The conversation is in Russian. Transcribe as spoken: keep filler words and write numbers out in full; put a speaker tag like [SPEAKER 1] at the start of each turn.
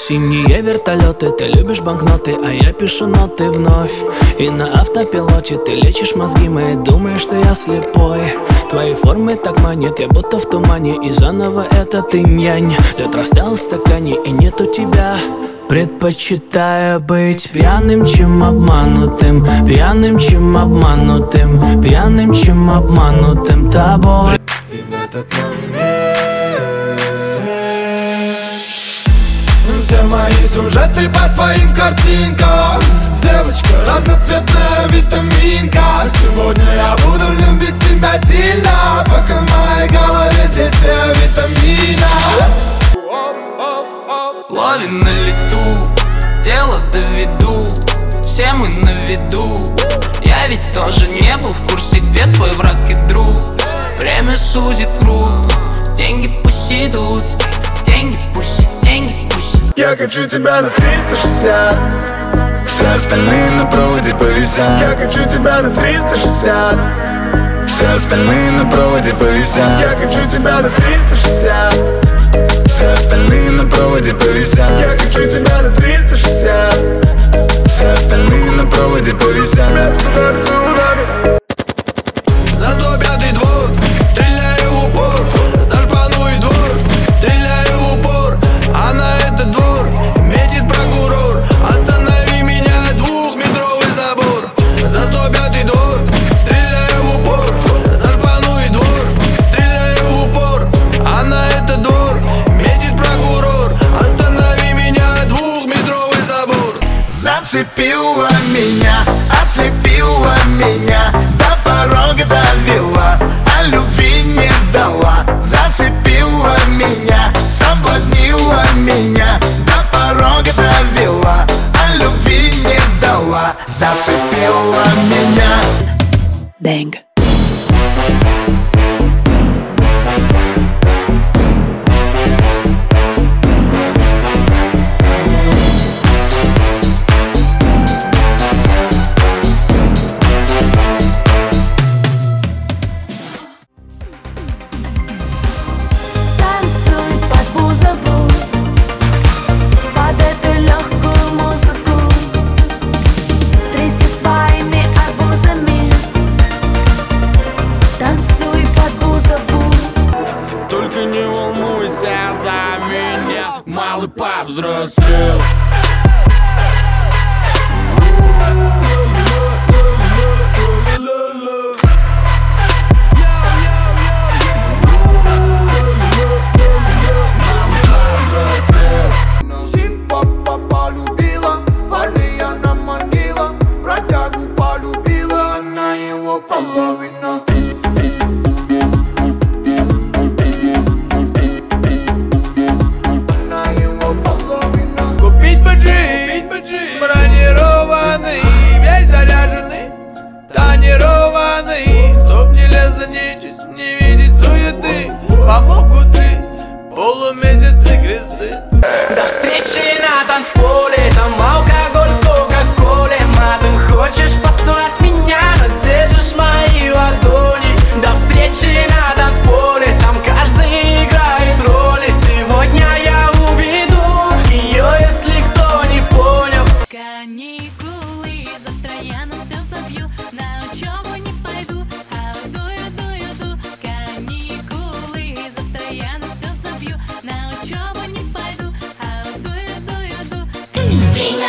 [SPEAKER 1] Синие вертолеты, ты любишь банкноты, а я пишу ноты вновь. И на автопилоте ты лечишь мозги мои, думаешь, что я слепой. Твои формы так манят, я будто в тумане, и заново это ты нянь. Лед растаял в стакане, и нету тебя. Предпочитаю быть пьяным, чем обманутым, пьяным, чем обманутым, пьяным, чем обманутым тобой.
[SPEAKER 2] И в этот момент все мои сюжеты по твоим картинкам. Девочка разноцветная витаминка. Сегодня я буду любить тебя сильно, пока в моей голове действие витамина.
[SPEAKER 1] Ловим на лету, дело доведу, все мы на виду. Я ведь тоже не был в курсе, где твой враг и друг. Время сузит круг, деньги пусть идут, деньги пусть, деньги пусть.
[SPEAKER 2] Я хочу тебя на триста шестьдесят, все остальные на проводе повисят. Я хочу тебя на триста шестьдесят, все остальные на проводе повисят. Я хочу тебя на триста шестьдесят, все остальные на проводе повисят. Я хочу тебя на триста шестьдесят, все остальные на проводе повисят.
[SPEAKER 1] За сто пятый двор, стреляю в упор. За шпану и двор, стреляю в упор. А на этот двор метит прокурор. Останови меня, двухметровый забор. За сто пятый двор, стреляю в упор. За шпану и двор, стреляю в упор. А на этот двор метит прокурор. Останови меня, двухметровый забор.
[SPEAKER 2] Зацепила меня, ослепила меня, до порога довела, а любви не дала. Зацепила меня, соблазнила меня, до порога довела, а любви не дала. Зацепила меня.
[SPEAKER 3] Дэнг.
[SPEAKER 1] За меня малый повзрослел.
[SPEAKER 2] Сим папа полюбила, парней она манила, бродягу полюбила, она его половина.
[SPEAKER 1] Бронированный, весь заряженный, тонированный, чтоб не лезла нечисть, не видеть суеты. Помогут и полумесяцы кресты.
[SPEAKER 4] До встречи на танцполе, там алкоголь, кока-коле. Матом хочешь послать меня, но держишь мои ладони. До встречи на танцполе, там каждый играет роли. Сегодня я уведу ее, если кто не понял.
[SPEAKER 3] Каникулы, завтра я на все забью, на учебу не пойду, а уйду, иду, иду. Каникулы, завтра я на все забью, на учебу не пойду, а уйду, иду, иду.